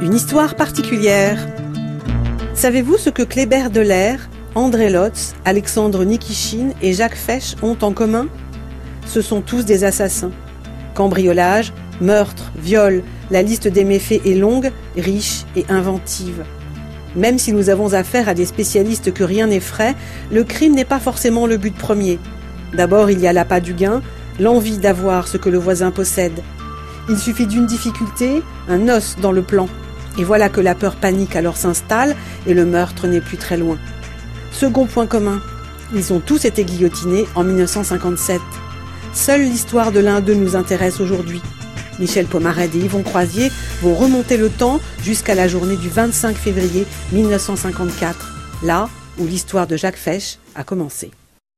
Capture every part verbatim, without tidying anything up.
Une histoire particulière. Savez-vous ce que Kléber Delair, André Lotz, Alexandre Nikishine et Jacques Fesch ont en commun ? Ce sont tous des assassins. Cambriolage, meurtre, viol, la liste des méfaits est longue, riche et inventive. Même si nous avons affaire à des spécialistes que rien n'effraie, le crime n'est pas forcément le but premier. D'abord, il y a l'appât du gain, l'envie d'avoir ce que le voisin possède. Il suffit d'une difficulté, un os dans le plan. Et voilà que la peur panique alors s'installe et le meurtre n'est plus très loin. Second point commun, ils ont tous été guillotinés en dix-neuf cent cinquante-sept. Seule l'histoire de l'un d'eux nous intéresse aujourd'hui. Michel Pomarède et Yvon Croisier vont remonter le temps jusqu'à la journée du vingt-cinq février dix-neuf cent cinquante-quatre, là où l'histoire de Jacques Fesch a commencé.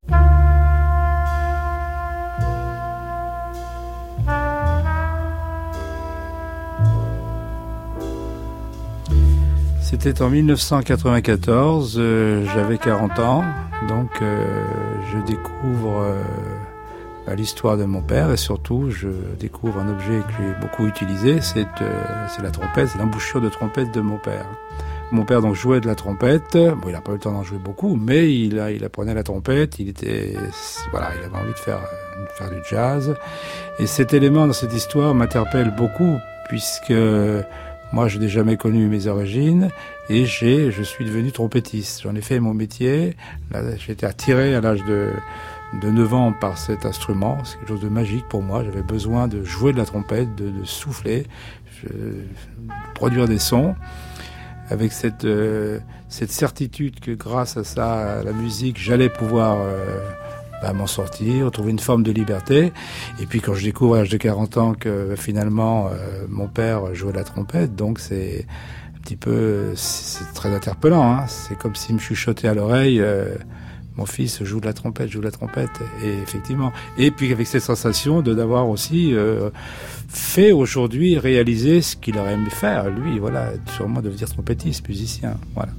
C'était en dix-neuf cent quatre-vingt-quatorze, euh, j'avais quarante ans, donc euh, je découvre euh, bah, l'histoire de mon père et surtout je découvre un objet que j'ai beaucoup utilisé, c'est, euh, c'est la trompette, c'est l'embouchure de trompette de mon père. Mon père donc jouait de la trompette, bon il n'a pas eu le temps d'en jouer beaucoup, mais il, a, il apprenait la trompette, il était, voilà, il avait envie de faire, de faire du jazz. Et cet élément dans cette histoire m'interpelle beaucoup puisque moi, je n'ai jamais connu mes origines et j'ai, je suis devenu trompettiste. J'en ai fait mon métier. Là, j'ai été attiré à l'âge de, de neuf ans par cet instrument. C'est quelque chose de magique pour moi. J'avais besoin de jouer de la trompette, de, de souffler, je, de produire des sons. Avec cette, euh, cette certitude que grâce à ça, à la musique, j'allais pouvoir euh, bah, m'en sortir, trouver une forme de liberté. Et puis quand je découvre à l'âge de quarante ans que finalement euh, mon père jouait de la trompette, donc c'est un petit peu, c'est, c'est très interpellant. Hein. C'est comme s'il me chuchotait à l'oreille, euh, mon fils joue de la trompette, joue de la trompette. Et effectivement. Et puis avec cette sensation de d'avoir aussi euh, fait aujourd'hui réaliser ce qu'il aurait aimé faire, lui, voilà, sûrement devenir trompettiste, musicien, voilà.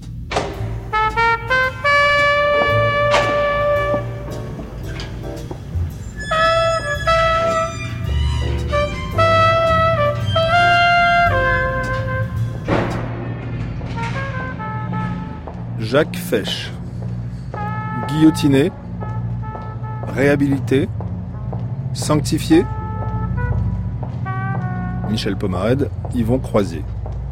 Jacques Fesch, guillotiné, réhabilité, sanctifié. Michel Pomarède, Yvon Croisier.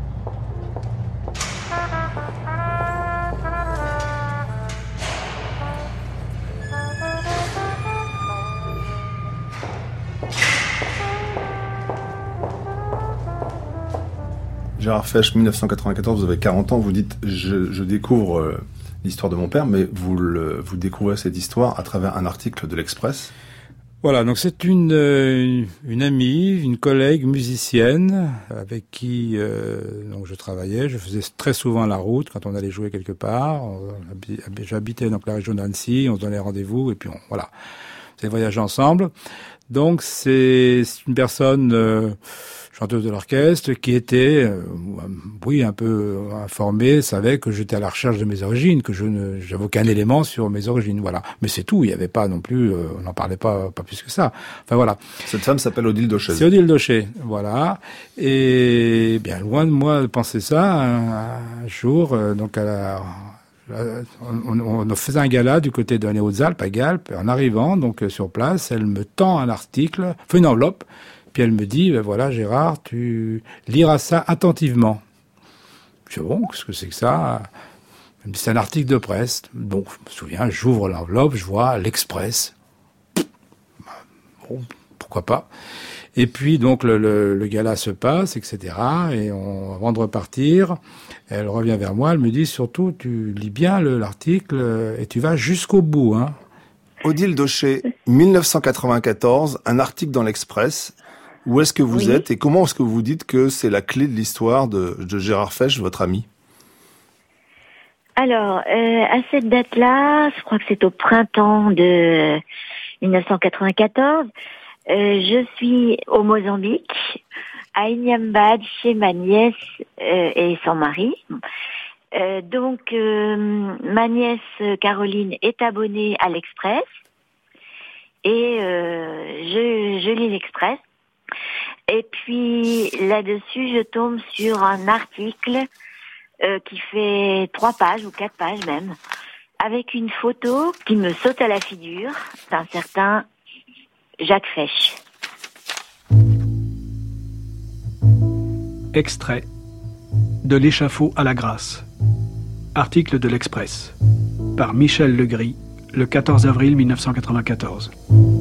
Gérard Fesch, dix-neuf cent quatre-vingt-quatorze, vous avez quarante ans, vous dites je, je découvre euh, l'histoire de mon père, mais vous, le, vous découvrez cette histoire à travers un article de l'Express. Voilà, donc c'est une, euh, une amie, une collègue musicienne avec qui euh, donc je travaillais. Je faisais très souvent la route quand on allait jouer quelque part. J'habitais donc la région d'Annecy, on se donnait rendez-vous et puis on, voilà, on faisait voyager ensemble. Donc c'est, c'est une personne... Euh, chanteuse de l'orchestre, qui était, euh, oui, un peu informée, savait que j'étais à la recherche de mes origines, que je ne, j'avais aucun élément sur mes origines, voilà. Mais c'est tout, il n'y avait pas non plus, euh, on n'en parlait pas, pas plus que ça. Enfin voilà. Cette femme s'appelle Odile Daucher. C'est Odile Daucher, voilà. Et bien loin de moi de penser ça, un, un jour, euh, donc à la, On, on, on faisait un gala du côté de les Hautes-Alpes, à Galpes. En arrivant, donc, sur place, elle me tend un article, fait une enveloppe, puis elle me dit, ben voilà, Gérard, tu liras ça attentivement. Je dis, bon, qu'est-ce que c'est que ça? Elle me dit, c'est un article de presse. Donc, je me souviens, j'ouvre l'enveloppe, je vois l'Express. Bon, pourquoi pas. Et puis, donc, le, le, le gala se passe, et cetera. Et on, avant de repartir, elle revient vers moi, elle me dit, surtout, tu lis bien le, l'article et tu vas jusqu'au bout, hein. Odile Daucher, dix-neuf cent quatre-vingt-quatorze, un article dans l'Express. Où est-ce que vous oui. êtes et comment est-ce que vous dites que c'est la clé de l'histoire de, de Gérard Fesch, votre ami? Alors, euh, à cette date-là, je crois que c'est au printemps de dix-neuf cent quatre-vingt-quatorze, euh, je suis au Mozambique, à Inhambane, chez ma nièce euh, et son mari. Euh, donc, euh, ma nièce Caroline est abonnée à l'Express et euh, je, je lis l'Express. Et puis là-dessus, je tombe sur un article euh, qui fait trois pages ou quatre pages même, avec une photo qui me saute à la figure d'un certain Jacques Fesch. Extrait de l'échafaud à la grâce. Article de l'Express par Michel Legris, le quatorze avril mille neuf cent quatre-vingt-quatorze.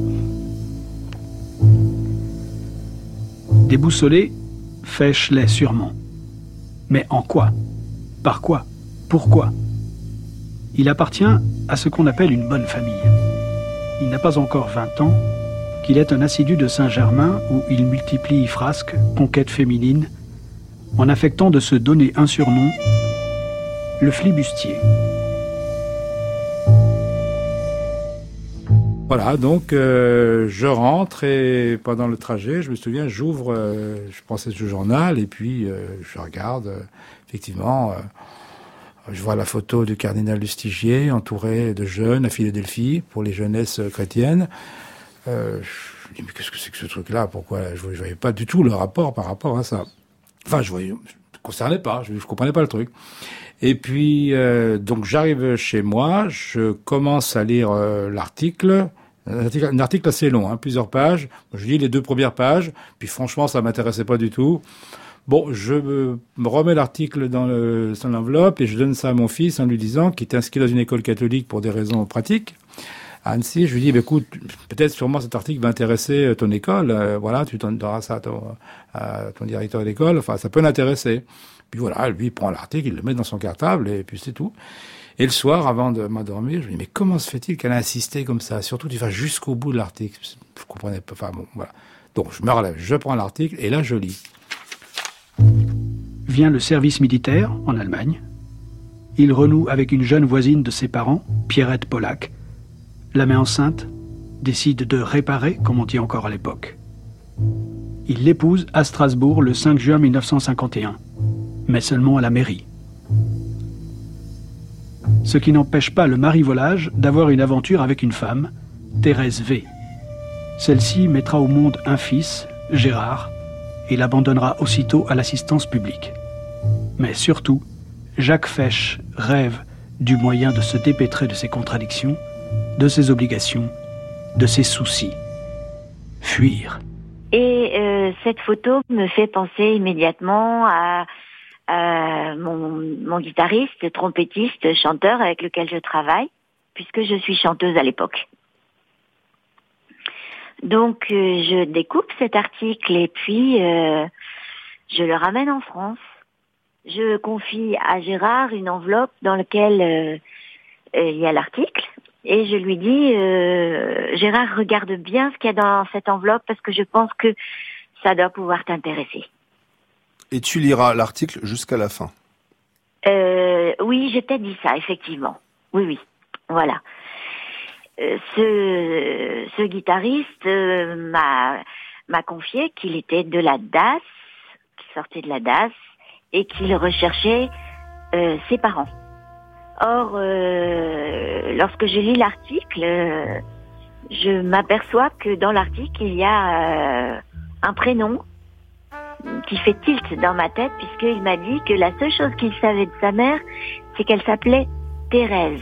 Déboussolé, Fesch l'est sûrement. Mais en quoi? Par quoi? Pourquoi? Il appartient à ce qu'on appelle une bonne famille. Il n'a pas encore vingt ans qu'il est un assidu de Saint-Germain où il multiplie frasques, conquêtes féminines, en affectant de se donner un surnom, le flibustier. Voilà, donc euh, je rentre et pendant le trajet, je me souviens, j'ouvre, euh, je prends ce journal et puis euh, je regarde, euh, effectivement, euh, je vois la photo du cardinal Lustiger entouré de jeunes à Philadelphie pour les jeunesses chrétiennes. Euh, je me dis, mais qu'est-ce que c'est que ce truc-là? Pourquoi? Je ne voyais pas du tout le rapport par rapport à ça. Enfin, je voyais, je ne concernais pas, je ne comprenais pas le truc. Et puis, euh, donc j'arrive chez moi, je commence à lire euh, l'article, un article, un article assez long, hein, plusieurs pages. Je lis les deux premières pages, puis franchement, ça m'intéressait pas du tout. Bon, je me, me remets l'article dans, le, dans l'enveloppe et je donne ça à mon fils en lui disant, qui est inscrit dans une école catholique pour des raisons pratiques, à Annecy. Je lui dis, bah, écoute, peut-être sûrement cet article va intéresser ton école, euh, voilà, tu t'en donneras ça à ton, à ton directeur d'école, enfin, ça peut l'intéresser. Puis voilà, lui, il prend l'article, il le met dans son cartable, et puis c'est tout. Et le soir, avant de m'endormir, je me dis, mais comment se fait-il qu'elle a insisté comme ça? Surtout, tu vas jusqu'au bout de l'article. Je comprenais pas, enfin bon, voilà. Donc, je me relève, je prends l'article, et là, je lis. Vient le service militaire, en Allemagne. Il renoue avec une jeune voisine de ses parents, Pierrette Pollack. La met enceinte, décide de réparer, comme on dit encore à l'époque. Il l'épouse à Strasbourg le cinq juin mille neuf cent cinquante et un. Mais seulement à la mairie. Ce qui n'empêche pas le marivolage d'avoir une aventure avec une femme, Thérèse V. Celle-ci mettra au monde un fils, Gérard, et l'abandonnera aussitôt à l'assistance publique. Mais surtout, Jacques Fesch rêve du moyen de se dépêtrer de ses contradictions, de ses obligations, de ses soucis. Fuir. Et euh, cette photo me fait penser immédiatement à Euh, mon, mon guitariste, trompettiste, chanteur avec lequel je travaille, puisque je suis chanteuse à l'époque. Donc, euh, je découpe cet article et puis euh, je le ramène en France. Je confie à Gérard une enveloppe dans laquelle euh, euh, il y a l'article et je lui dis euh, Gérard, regarde bien ce qu'il y a dans cette enveloppe parce que je pense que ça doit pouvoir t'intéresser. Et tu liras l'article jusqu'à la fin. Euh, oui, j'ai peut-être dit ça, effectivement. Oui, oui, voilà. Euh, ce, ce guitariste euh, m'a, m'a confié qu'il était de la D A S, qu'il sortait de la D A S, et qu'il recherchait euh, ses parents. Or, euh, lorsque je lis l'article, euh, je m'aperçois que dans l'article, il y a euh, un prénom qui fait tilt dans ma tête, puisqu'il m'a dit que la seule chose qu'il savait de sa mère, c'est qu'elle s'appelait Thérèse.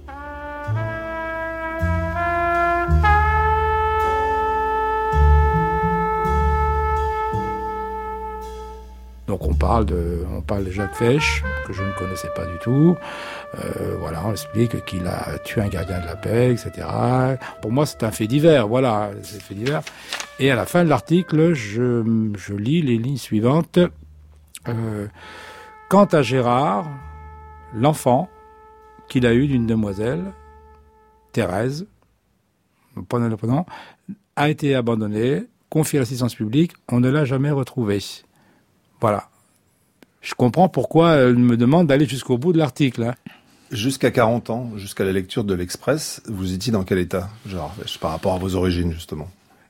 Donc on parle de, on parle de Jacques Fesch, que je ne connaissais pas du tout. Euh, voilà, on explique qu'il a tué un gardien de la paix, et cetera. Pour moi, c'est un fait divers. Voilà, c'est un fait divers. Et à la fin de l'article, je, je lis les lignes suivantes. Euh, quant à Gérard, l'enfant qu'il a eu d'une demoiselle, Thérèse, prenez le prénom, a été abandonné, confié à l'assistance publique. On ne l'a jamais retrouvé. Voilà. Je comprends pourquoi elle me demande d'aller jusqu'au bout de l'article. Hein. Jusqu'à quarante ans, jusqu'à la lecture de l'Express, vous étiez dans quel état, genre, par rapport à vos origines, justement?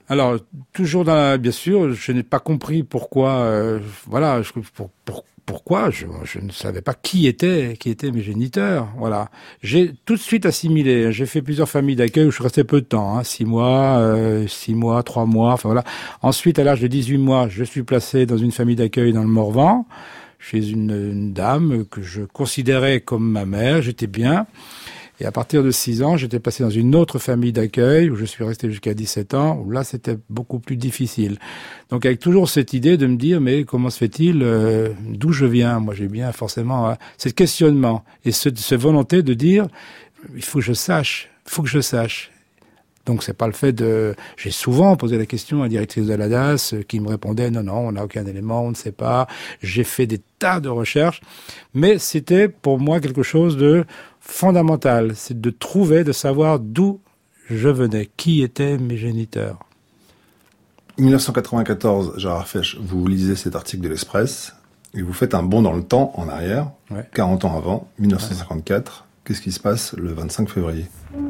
Alors, toujours dans la, bien sûr, je n'ai pas compris pourquoi, euh, voilà, je, pour, pour, pourquoi je, je ne savais pas qui étaient, qui étaient mes géniteurs, voilà. J'ai tout de suite assimilé. J'ai fait plusieurs familles d'accueil où je restais peu de temps, hein, six mois, euh, six mois, trois mois, enfin voilà. Ensuite, à l'âge de dix-huit mois, je suis placé dans une famille d'accueil dans le Morvan, chez une, une dame que je considérais comme ma mère. J'étais bien. Et à partir de six ans, j'étais passé dans une autre famille d'accueil où je suis resté jusqu'à dix-sept ans, où là, c'était beaucoup plus difficile. Donc, avec toujours cette idée de me dire, mais comment se fait-il, euh, d'où je viens? Moi, j'ai bien forcément hein, ce questionnement et ce, cette volonté de dire, il faut que je sache, il faut que je sache. Donc, c'est pas le fait de... J'ai souvent posé la question à la directrice de l'A D A S qui me répondait, non, non, on n'a aucun élément, on ne sait pas. J'ai fait des tas de recherches, mais c'était pour moi quelque chose de fondamental. C'est de trouver, de savoir d'où je venais, qui étaient mes géniteurs. dix-neuf cent quatre-vingt-quatorze, Gérard Fesch, vous lisez cet article de l'Express et vous faites un bond dans le temps en arrière, ouais. quarante ans avant, dix-neuf cent cinquante-quatre. Ouais. Qu'est-ce qui se passe le vingt-cinq février ?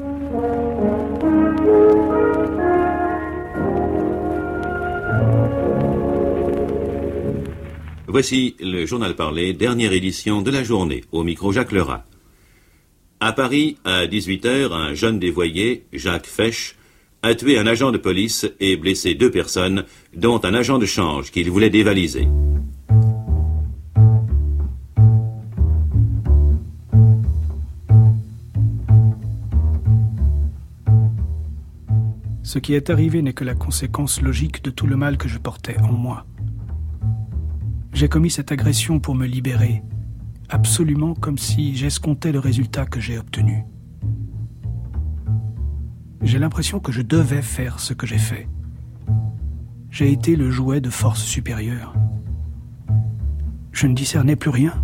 Voici le journal parlé, dernière édition de la journée, au micro Jacques Lerat. À Paris, à dix-huit heures, un jeune dévoyé, Jacques Fesch, a tué un agent de police et blessé deux personnes, dont un agent de change qu'il voulait dévaliser. Ce qui est arrivé n'est que la conséquence logique de tout le mal que je portais en moi. J'ai commis cette agression pour me libérer, absolument comme si j'escomptais le résultat que j'ai obtenu. J'ai l'impression que je devais faire ce que j'ai fait. J'ai été le jouet de forces supérieures. Je ne discernais plus rien.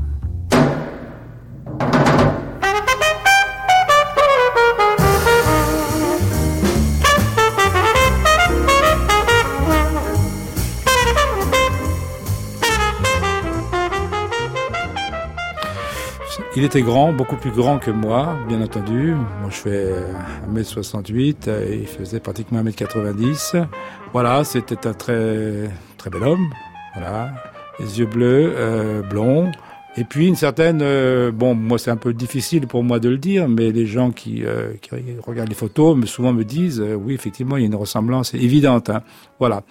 Il était grand, beaucoup plus grand que moi, bien entendu. Moi, je fais un mètre soixante-huit et il faisait pratiquement un mètre quatre-vingt-dix. Voilà, c'était un très, très bel homme. Voilà, les yeux bleus, euh, blonds. Et puis une certaine, euh, bon, moi c'est un peu difficile pour moi de le dire, mais les gens qui, euh, qui regardent les photos, me, souvent me disent, euh, oui, effectivement, il y a une ressemblance évidente. Hein. Voilà,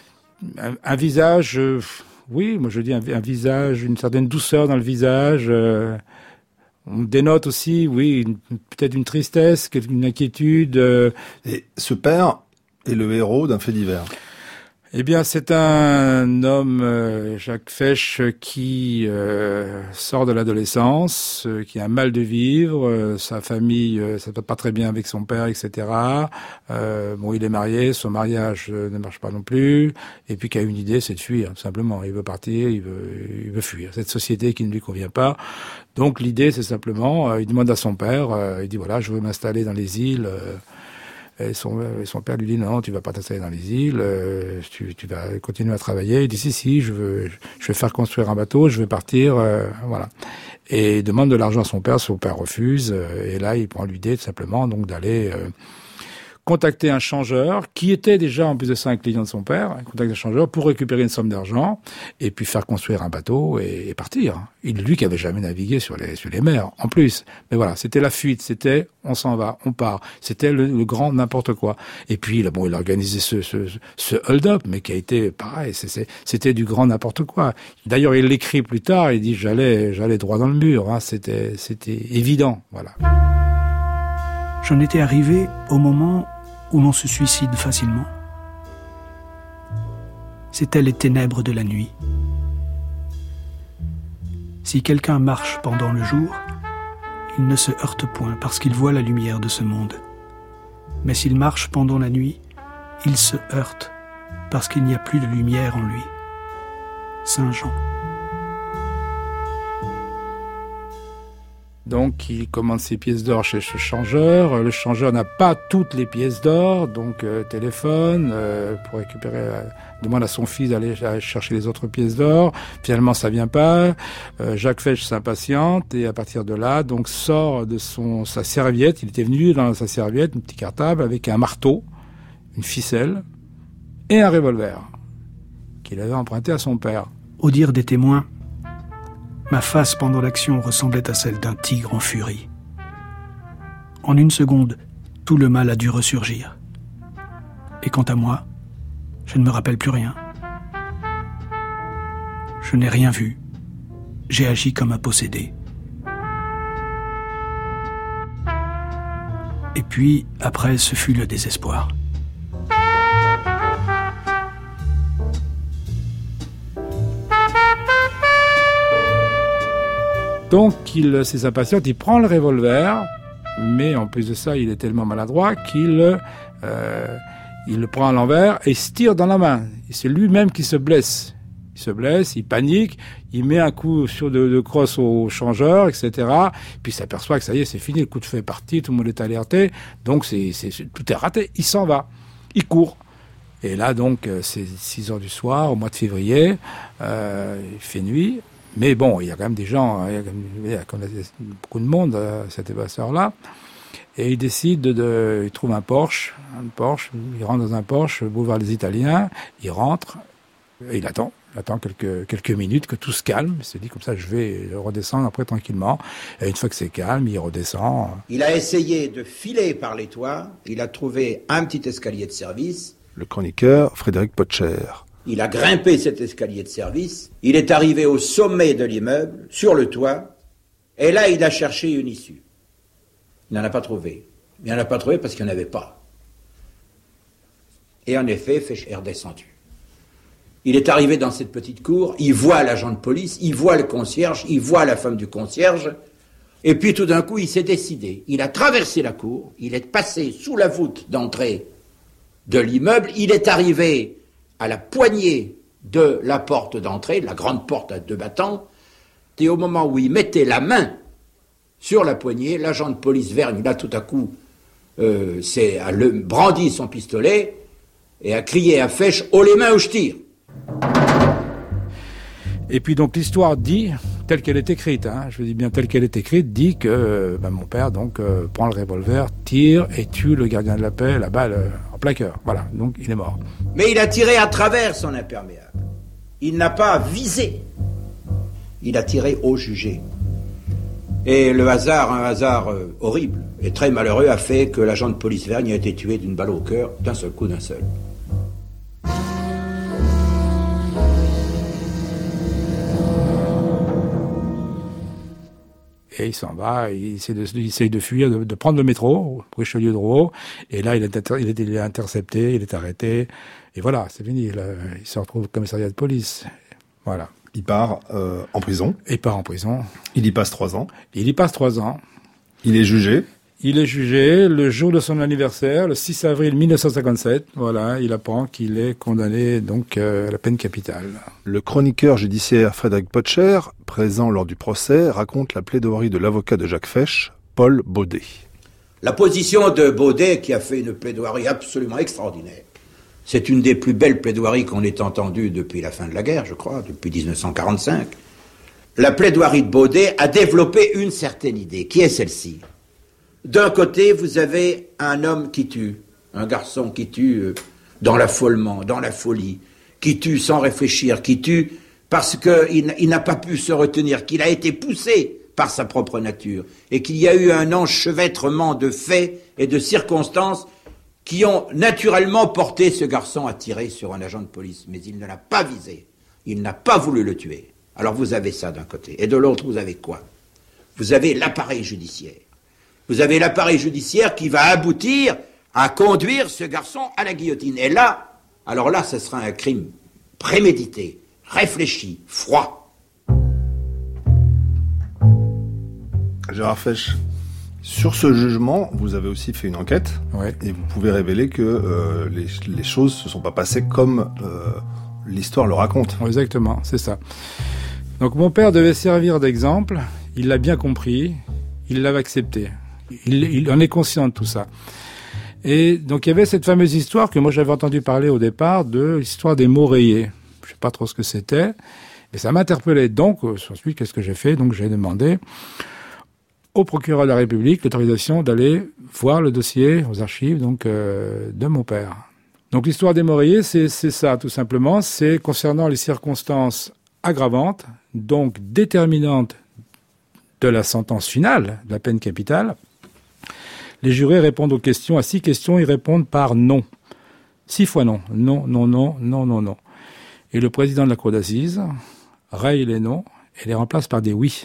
un, un visage, euh, oui, moi je dis un, un visage, une certaine douceur dans le visage. Euh, On dénote aussi, oui, une, peut-être une tristesse, une inquiétude. Euh... Et ce père est le héros d'un fait divers. Eh bien, c'est un homme, euh, Jacques Fesch, qui euh, sort de l'adolescence, euh, qui a un mal de vivre, euh, sa famille, euh, ça va pas très bien avec son père, et cetera. Euh, bon, il est marié, son mariage euh, ne marche pas non plus, et puis qui a une idée, c'est de fuir, tout simplement. Il veut partir, il veut, il veut fuir cette société qui ne lui convient pas. Donc l'idée, c'est simplement, euh, il demande à son père, euh, il dit voilà, je veux m'installer dans les îles. Euh, Et son, et son père lui dit non, tu vas pas t'installer dans les îles, euh, tu, tu vas continuer à travailler. Il dit si, si, je veux, je vais faire construire un bateau, je vais partir, euh, voilà. Et il demande de l'argent à son père, son père refuse, euh, et là il prend l'idée tout simplement donc d'aller euh, contacter un changeur qui était déjà en plus de ça un client de son père, contacter un changeur pour récupérer une somme d'argent et puis faire construire un bateau et, et partir. Il, lui qui avait jamais navigué sur les sur les mers en plus. Mais voilà, c'était la fuite, c'était on s'en va, on part. C'était le, le grand n'importe quoi. Et puis là, bon, il a organisé ce ce, ce hold-up, mais qui a été pareil. C'est, c'est, c'était du grand n'importe quoi. D'ailleurs, il l'écrit plus tard. Il dit j'allais j'allais droit dans le mur. Hein, c'était c'était évident. Voilà. J'en étais arrivé au moment où l'on se suicide facilement. C'étaient les ténèbres de la nuit. Si quelqu'un marche pendant le jour, il ne se heurte point parce qu'il voit la lumière de ce monde. Mais s'il marche pendant la nuit, il se heurte parce qu'il n'y a plus de lumière en lui. Saint Jean. Donc, il commande ses pièces d'or chez ce changeur. Le changeur n'a pas toutes les pièces d'or, donc euh, téléphone euh, pour récupérer. Euh, demande à son fils d'aller chercher les autres pièces d'or. Finalement, ça vient pas. Euh, Jacques Fesch s'impatiente et à partir de là, donc sort de son sa serviette. Il était venu dans sa serviette, un petit cartable avec un marteau, une ficelle, et un revolver qu'il avait emprunté à son père. Au dire des témoins, ma face pendant l'action ressemblait à celle d'un tigre en furie. En une seconde, tout le mal a dû ressurgir. Et quant à moi, je ne me rappelle plus rien. Je n'ai rien vu. J'ai agi comme un possédé. Et puis, après, ce fut le désespoir. Donc, il s'impatiente, il prend le revolver, mais en plus de ça, il est tellement maladroit qu'il euh, il le prend à l'envers et il se tire dans la main. Et c'est lui-même qui se blesse. Il se blesse, il panique, il met un coup sur de, de crosse au changeur, et cetera. Puis il s'aperçoit que ça y est, c'est fini, le coup de feu est parti, tout le monde est alerté. Donc, c'est, c'est, tout est raté. Il s'en va. Il court. Et là, donc, c'est six heures du soir, au mois de février. Euh, il fait nuit. Mais bon, il y a quand même des gens, il y a, quand même, il y a quand même beaucoup de monde à cet évasseur-là. Et il décide de, de, il trouve un Porsche, un Porsche, il rentre dans un Porsche, boulevard des Italiens, il rentre, et il attend, il attend quelques, quelques minutes que tout se calme. Il se dit comme ça, je vais redescendre après tranquillement. Et une fois que c'est calme, il redescend. Il a essayé de filer par les toits, il a trouvé un petit escalier de service. Le chroniqueur Frédéric Potcher. Il a grimpé cet escalier de service, il est arrivé au sommet de l'immeuble, sur le toit, et là il a cherché une issue. Il n'en a pas trouvé. Il n'en a pas trouvé parce qu'il n'y en avait pas. Et en effet, Fesch est redescendu. Il est arrivé dans cette petite cour, il voit l'agent de police, il voit le concierge, il voit la femme du concierge, et puis tout d'un coup il s'est décidé. Il a traversé la cour, il est passé sous la voûte d'entrée de l'immeuble, il est arrivé à la poignée de la porte d'entrée, la grande porte à deux battants, et au moment où il mettait la main sur la poignée, l'agent de police Vergne, là tout à coup, euh, c'est, a le, brandi son pistolet et a crié à Fesch « Haut les mains ou je tire !» Et puis donc l'histoire dit, telle qu'elle est écrite, hein, je dis bien telle qu'elle est écrite, dit que ben, mon père donc euh, prend le revolver, tire et tue le gardien de la paix, la balle euh, en plein cœur. Voilà, donc il est mort. Mais il a tiré à travers son imperméable. Il n'a pas visé. Il a tiré au jugé. Et le hasard, un hasard euh, horrible et très malheureux, a fait que l'agent de police Vergne a été tué d'une balle au cœur, d'un seul coup, d'un seul. Et il s'en va, il essaie de, il essaie de fuir, de, de prendre le métro, Richelieu-Drouot, et là il est, inter, il, est, il est intercepté, il est arrêté, et voilà, c'est fini, il, il se retrouve au commissariat de police. Voilà. Il part euh, en prison. Il part en prison. Il y passe trois ans. Il y passe trois ans. Il est jugé. Il est jugé le jour de son anniversaire, le six avril mille neuf cent cinquante-sept. Voilà, il apprend qu'il est condamné donc euh, à la peine capitale. Le chroniqueur judiciaire Frédéric Potcher, présent lors du procès, raconte la plaidoirie de l'avocat de Jacques Fesch, Paul Baudet. La position de Baudet, qui a fait une plaidoirie absolument extraordinaire, c'est une des plus belles plaidoiries qu'on ait entendues depuis la fin de la guerre, je crois, depuis dix-neuf cent quarante-cinq. La plaidoirie de Baudet a développé une certaine idée, qui est celle-ci. D'un côté, vous avez un homme qui tue, un garçon qui tue euh, dans l'affolement, dans la folie, qui tue sans réfléchir, qui tue parce qu'il il n'a pas pu se retenir, qu'il a été poussé par sa propre nature, et qu'il y a eu un enchevêtrement de faits et de circonstances qui ont naturellement porté ce garçon à tirer sur un agent de police. Mais il ne l'a pas visé, il n'a pas voulu le tuer. Alors vous avez ça d'un côté, et de l'autre vous avez quoi? Vous avez l'appareil judiciaire. Vous avez l'appareil judiciaire qui va aboutir à conduire ce garçon à la guillotine. Et là, alors là, ce sera un crime prémédité, réfléchi, froid. Gérard Fesch, sur ce jugement, vous avez aussi fait une enquête. Ouais. Et vous pouvez révéler que euh, les, les choses ne se sont pas passées comme euh, l'histoire le raconte. Exactement, c'est ça. Donc mon père devait servir d'exemple, il l'a bien compris, il l'avait accepté. Il, il en est conscient de tout ça. Et donc il y avait cette fameuse histoire que moi j'avais entendu parler au départ de l'histoire des mots rayés. Je sais pas trop ce que c'était, mais ça m'interpellait. Donc ensuite, qu'est-ce que j'ai fait? Donc j'ai demandé au procureur de la République l'autorisation d'aller voir le dossier aux archives donc euh, de mon père. Donc l'histoire des Moreillers, c'est, c'est ça tout simplement, c'est concernant les circonstances aggravantes, donc déterminantes de la sentence finale, de la peine capitale. Les jurés répondent aux questions, à six questions, ils répondent par non. Six fois non. Non, non, non, non, non, non. Et le président de la cour d'assises raye les non et les remplace par des oui.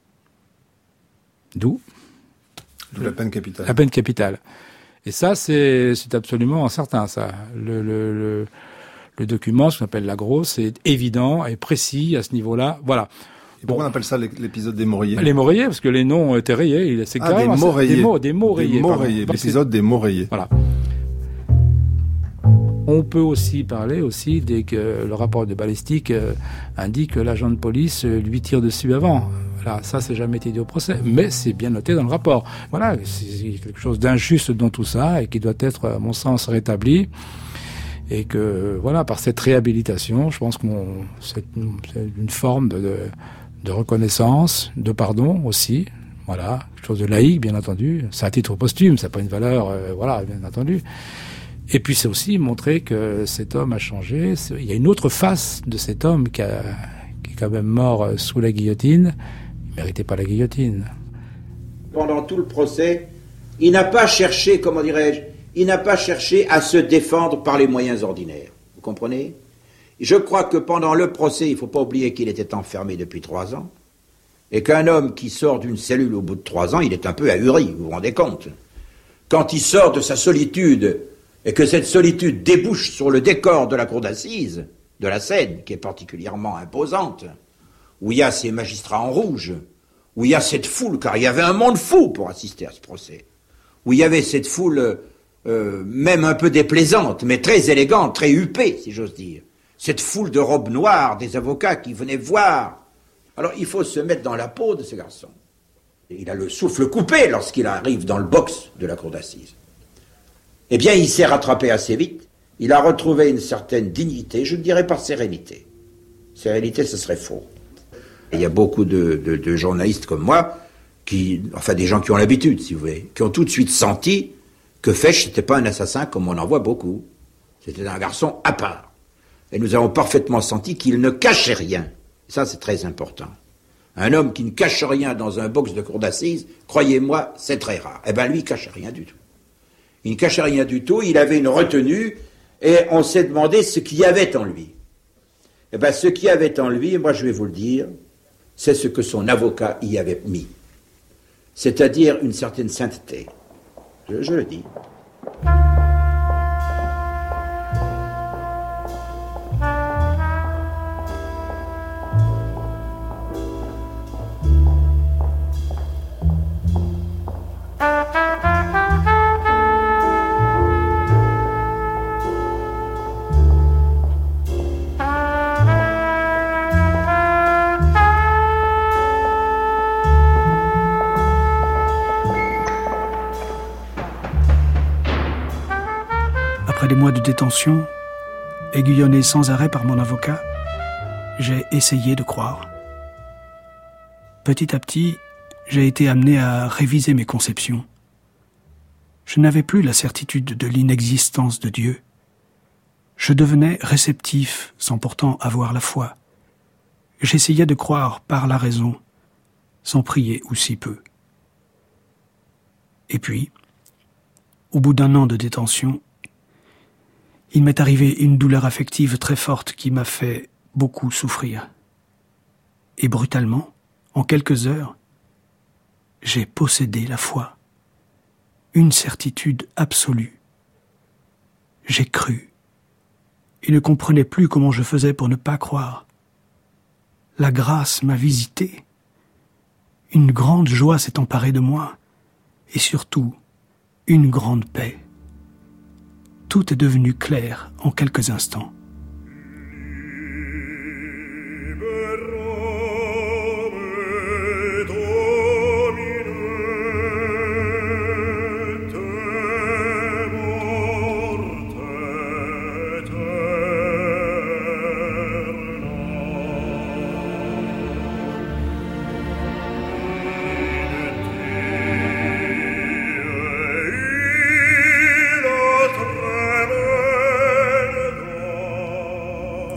D'où la peine capitale. La peine capitale. Et ça, c'est, c'est absolument certain, ça. Le, le, le, le document, ce qu'on appelle l'agro, c'est évident et précis à ce niveau-là. Voilà. Et pourquoi bon. on appelle ça l'épisode des Moreillers ? Les Moreillers, parce que les noms étaient rayés. C'est ah, des Moreillers. Des mots, des mots rayés. Des mots rayés. L'épisode des Moreillers. Voilà. On peut aussi parler aussi dès que le rapport de balistique euh, indique que l'agent de police euh, lui tire dessus avant. Voilà, ça, c'est jamais été dit au procès, mais c'est bien noté dans le rapport. Voilà, c'est quelque chose d'injuste dans tout ça et qui doit être, à mon sens, rétabli. Et que, voilà, par cette réhabilitation, je pense que c'est une, c'est une forme de, de, de reconnaissance, de pardon aussi. Voilà, quelque chose de laïque, bien entendu. C'est à titre posthume, ça n'a pas une valeur, euh, voilà, bien entendu. Et puis c'est aussi montrer que cet homme a changé. Il y a une autre face de cet homme qui, a, qui est quand même mort sous la guillotine. Il ne méritait pas la guillotine. Pendant tout le procès, il n'a pas cherché, comment dirais-je, il n'a pas cherché à se défendre par les moyens ordinaires. Vous comprenez ? Je crois que pendant le procès, il ne faut pas oublier qu'il était enfermé depuis trois ans, et qu'un homme qui sort d'une cellule au bout de trois ans, il est un peu ahuri, vous vous rendez compte ? Quand il sort de sa solitude, et que cette solitude débouche sur le décor de la cour d'assises, de la scène, qui est particulièrement imposante, où il y a ces magistrats en rouge, où il y a cette foule, car il y avait un monde fou pour assister à ce procès, où il y avait cette foule euh, même un peu déplaisante, mais très élégante, très huppée, si j'ose dire, cette foule de robes noires, des avocats qui venaient voir. Alors il faut se mettre dans la peau de ce garçon. Il a le souffle coupé lorsqu'il arrive dans le box de la cour d'assises. Eh bien, il s'est rattrapé assez vite. Il a retrouvé une certaine dignité, je ne dirais pas sérénité. Sérénité, ce serait faux. Et il y a beaucoup de, de, de journalistes comme moi, qui, enfin des gens qui ont l'habitude, si vous voulez, qui ont tout de suite senti que Fesch n'était pas un assassin comme on en voit beaucoup. C'était un garçon à part. Et nous avons parfaitement senti qu'il ne cachait rien. Et ça, c'est très important. Un homme qui ne cache rien dans un box de cour d'assises, croyez-moi, c'est très rare. Eh bien, lui, il ne cachait rien du tout. Il ne cachait rien du tout, il avait une retenue, et on s'est demandé ce qu'il y avait en lui. Eh bien, ce qu'il y avait en lui, moi je vais vous le dire, c'est ce que son avocat y avait mis. C'est-à-dire une certaine sainteté. Je, je le dis. Après des mois de détention, aiguillonné sans arrêt par mon avocat, j'ai essayé de croire. Petit à petit, j'ai été amené à réviser mes conceptions. Je n'avais plus la certitude de l'inexistence de Dieu. Je devenais réceptif sans pourtant avoir la foi. J'essayais de croire par la raison, sans prier ou si peu. Et puis, au bout d'un an de détention, il m'est arrivé une douleur affective très forte qui m'a fait beaucoup souffrir. Et brutalement, en quelques heures, j'ai possédé la foi. Une certitude absolue. J'ai cru. Et ne comprenais plus comment je faisais pour ne pas croire. La grâce m'a visité. Une grande joie s'est emparée de moi. Et surtout, une grande paix. Tout est devenu clair en quelques instants.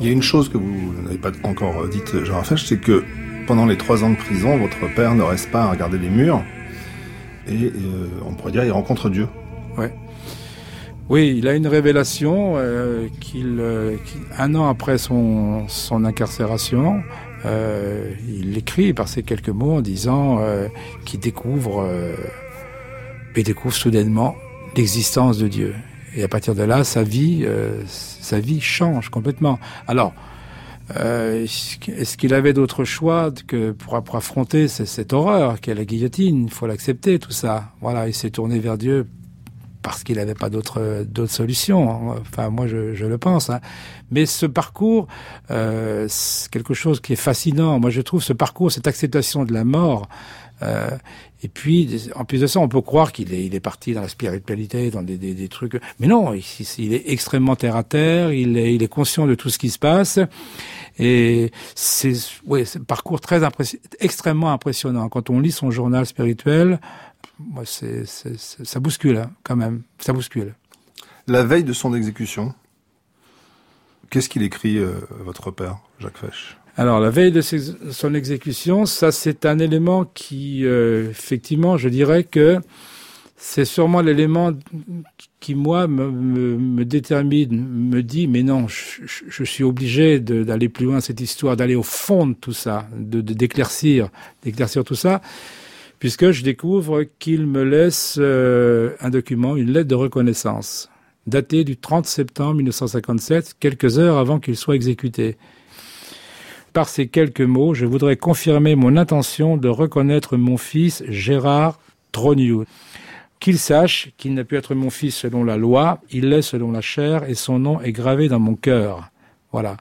Il y a une chose que vous n'avez pas encore dite, Gérard Fesch, c'est que pendant les trois ans de prison, votre père ne reste pas à regarder les murs et euh, on pourrait dire il rencontre Dieu. Ouais. Oui, il a une révélation euh, qu'il, euh, qu'il, un an après son, son incarcération, euh, il écrit par ces quelques mots en disant euh, qu'il découvre, euh, il découvre soudainement l'existence de Dieu. Et à partir de là, sa vie, euh, sa vie change complètement. Alors, euh, est-ce qu'il avait d'autres choix que pour, pour affronter cette, cette horreur qu'est la guillotine? Il faut l'accepter, tout ça. Voilà, il s'est tourné vers Dieu parce qu'il n'avait pas d'autres d'autres solutions. Enfin, moi, je, je le pense. Hein. Mais ce parcours, euh, c'est quelque chose qui est fascinant. Moi, je trouve ce parcours, cette acceptation de la mort. Euh, et puis, en plus de ça, on peut croire qu'il est, il est parti dans la spiritualité, dans des, des, des trucs. Mais non, il, il est extrêmement terre à terre. Il est, il est conscient de tout ce qui se passe. Et c'est, ouais, c'est un parcours très impression, extrêmement impressionnant. Quand on lit son journal spirituel, moi, c'est, c'est, c'est, ça bouscule, hein, quand même. Ça bouscule. La veille de son exécution, qu'est-ce qu'il écrit, euh, votre père, Jacques Fesch? Alors, la veille de son exécution, ça, c'est un élément qui, euh, effectivement, je dirais que c'est sûrement l'élément qui, moi, me, me, me détermine, me dit, mais non, je, je, je suis obligé de, d'aller plus loin cette histoire, d'aller au fond de tout ça, de, de d'éclaircir, d'éclaircir tout ça, puisque je découvre qu'il me laisse euh, un document, une lettre de reconnaissance, datée du trente septembre mille neuf cent cinquante-sept, quelques heures avant qu'il soit exécuté. Par ces quelques mots, je voudrais confirmer mon intention de reconnaître mon fils Gérard Trogniou. Qu'il sache qu'il n'a pu être mon fils selon la loi, il l'est selon la chair et son nom est gravé dans mon cœur. Voilà.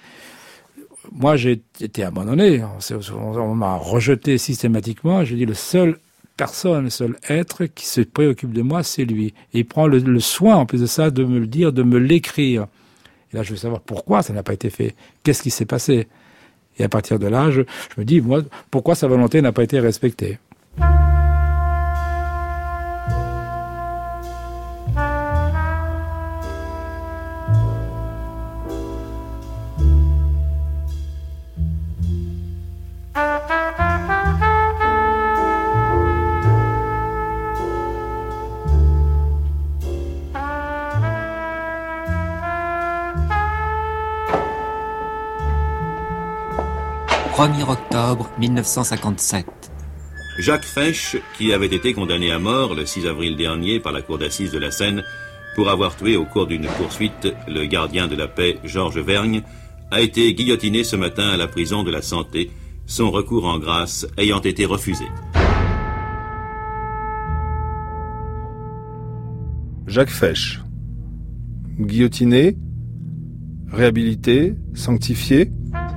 Moi, j'ai été abandonné, on, on m'a rejeté systématiquement. J'ai dit le seul personne, le seul être qui se préoccupe de moi, c'est lui. Et il prend le, le soin, en plus de ça, de me le dire, de me l'écrire. Et là, je veux savoir pourquoi ça n'a pas été fait. Qu'est-ce qui s'est passé? Et à partir de là, je, je me dis, moi, pourquoi sa volonté n'a pas été respectée? premier octobre mille neuf cent cinquante-sept. Jacques Fesch, qui avait été condamné à mort le six avril dernier par la cour d'assises de la Seine pour avoir tué au cours d'une poursuite le gardien de la paix Georges Vergne, a été guillotiné ce matin à la prison de la Santé, son recours en grâce ayant été refusé. Jacques Fesch, guillotiné, réhabilité, sanctifié.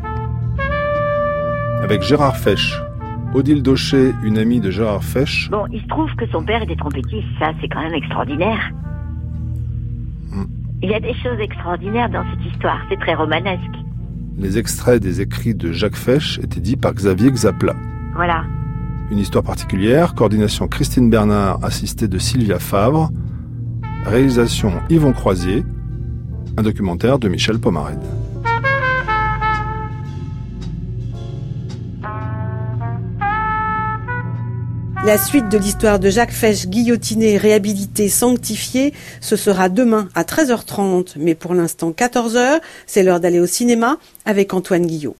Avec Gérard Fesch. Odile Daucher, une amie de Gérard Fesch. Bon, il se trouve que son père était trompettiste, ça c'est quand même extraordinaire. Mm. Il y a des choses extraordinaires dans cette histoire, c'est très romanesque. Les extraits des écrits de Jacques Fesch étaient dits par Xavier Xapla. Voilà. Une histoire particulière, coordination Christine Bernard, assistée de Sylvia Favre, réalisation Yvon Croisier, un documentaire de Michel Pomarède. La suite de l'histoire de Jacques Fesch, guillotiné, réhabilité, sanctifié, ce sera demain à treize heures trente, mais pour l'instant quatorze heures, c'est l'heure d'aller au cinéma avec Antoine Guillot.